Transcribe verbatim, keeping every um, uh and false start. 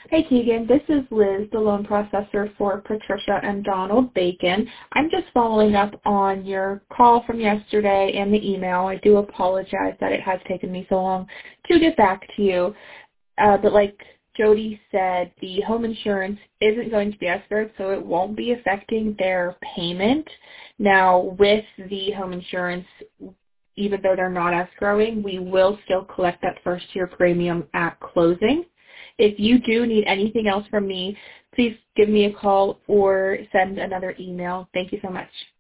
Hey Keegan, this is Liz, the loan processor for Patricia and Donald Bacon. I'm just following up on your call from yesterday and the email. I do apologize that it has taken me so long to get back to you. Uh, but like Jody said, the home insurance isn't going to be escrowed, so it won't be affecting their payment. Now, with the home insurance, even though they're not escrowing, we will still collect that first year premium at closing. If you do need anything else from me, please give me a call or send another email. Thank you so much.